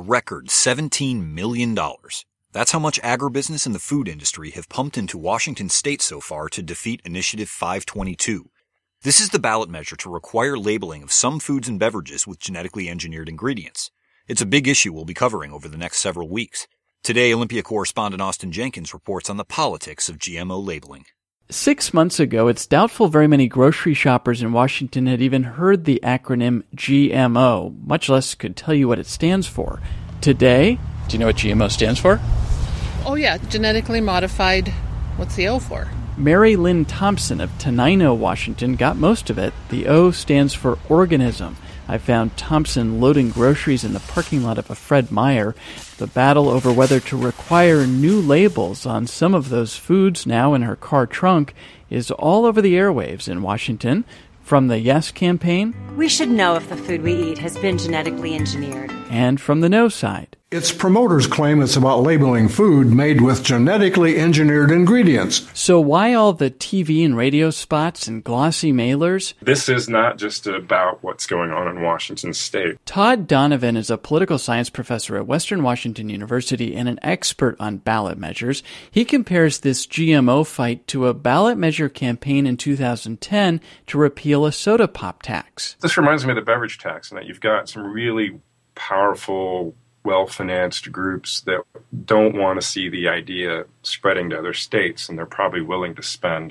record $17 million. That's how much agribusiness and the food industry have pumped into Washington state so far to defeat Initiative 522. This is the ballot measure to require labeling of some foods and beverages with genetically engineered ingredients. It's a big issue we'll be covering over the next several weeks. Today, Olympia correspondent Austin Jenkins reports on the politics of GMO labeling. 6 months ago, it's doubtful very many grocery shoppers in Washington had even heard the acronym GMO, much less could tell you what it stands for. Today, do you know what GMO stands for? Oh yeah, genetically modified. What's the O for? Mary Lynn Thompson of Tenino, Washington, got most of it. The O stands for organism. I found Thompson loading groceries in the parking lot of a Fred Meyer. The battle over whether to require new labels on some of those foods now in her car trunk is all over the airwaves in Washington. From the Yes campaign, we should know if the food we eat has been genetically engineered. And from the No side. Its promoters claim it's about labeling food made with genetically engineered ingredients. So why all the TV and radio spots and glossy mailers? This is not just about what's going on in Washington state. Todd Donovan is a political science professor at Western Washington University and an expert on ballot measures. He compares this GMO fight to a ballot measure campaign in 2010 to repeal a soda pop tax. This reminds me of the beverage tax, in that you've got some really powerful, well-financed groups that don't want to see the idea spreading to other states, and they're probably willing to spend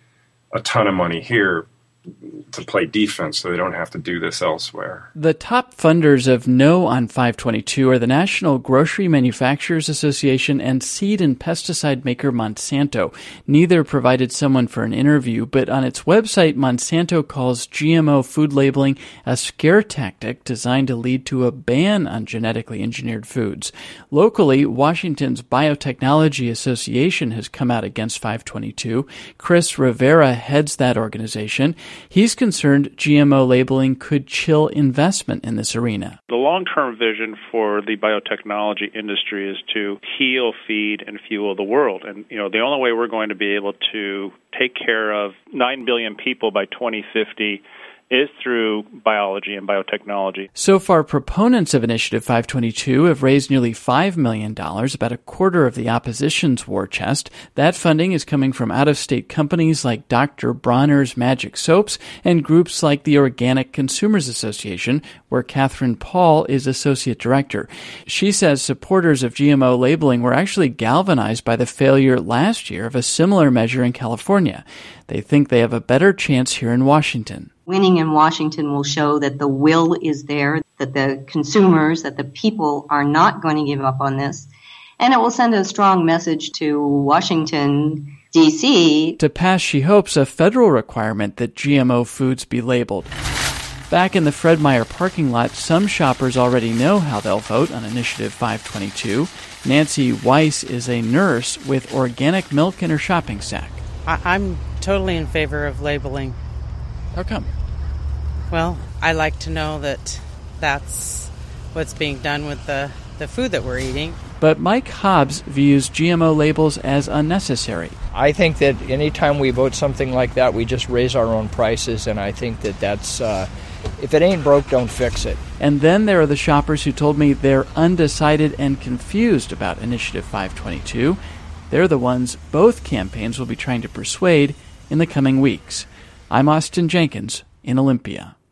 a ton of money here to play defense so they don't have to do this elsewhere. The top funders of No on 522 are the National Grocery Manufacturers Association and seed and pesticide maker Monsanto. Neither provided someone for an interview, but on its website, Monsanto calls GMO food labeling a scare tactic designed to lead to a ban on genetically engineered foods. Locally, Washington's Biotechnology Association has come out against 522. Chris Rivera heads that organization. He's concerned GMO labeling could chill investment in this arena. The long-term vision for the biotechnology industry is to heal, feed, and fuel the world. And, the only way we're going to be able to take care of 9 billion people by 2050 is through biology and biotechnology. So far, proponents of Initiative 522 have raised nearly $5 million, about a quarter of the opposition's war chest. That funding is coming from out-of-state companies like Dr. Bronner's Magic Soaps and groups like the Organic Consumers Association, where Catherine Paul is associate director. She says supporters of GMO labeling were actually galvanized by the failure last year of a similar measure in California. They think they have a better chance here in Washington. Winning in Washington will show that the will is there, that the consumers, that the people are not going to give up on this. And it will send a strong message to Washington, D.C. to pass, she hopes, a federal requirement that GMO foods be labeled. Back in the Fred Meyer parking lot, some shoppers already know how they'll vote on Initiative 522. Nancy Weiss is a nurse with organic milk in her shopping sack. I'm totally in favor of labeling. How come? Well, I like to know that that's what's being done with the food that we're eating. But Mike Hobbs views GMO labels as unnecessary. I think that anytime we vote something like that, we just raise our own prices, and I think that's, if it ain't broke, don't fix it. And then there are the shoppers who told me they're undecided and confused about Initiative 522. They're the ones both campaigns will be trying to persuade in the coming weeks. I'm Austin Jenkins in Olympia.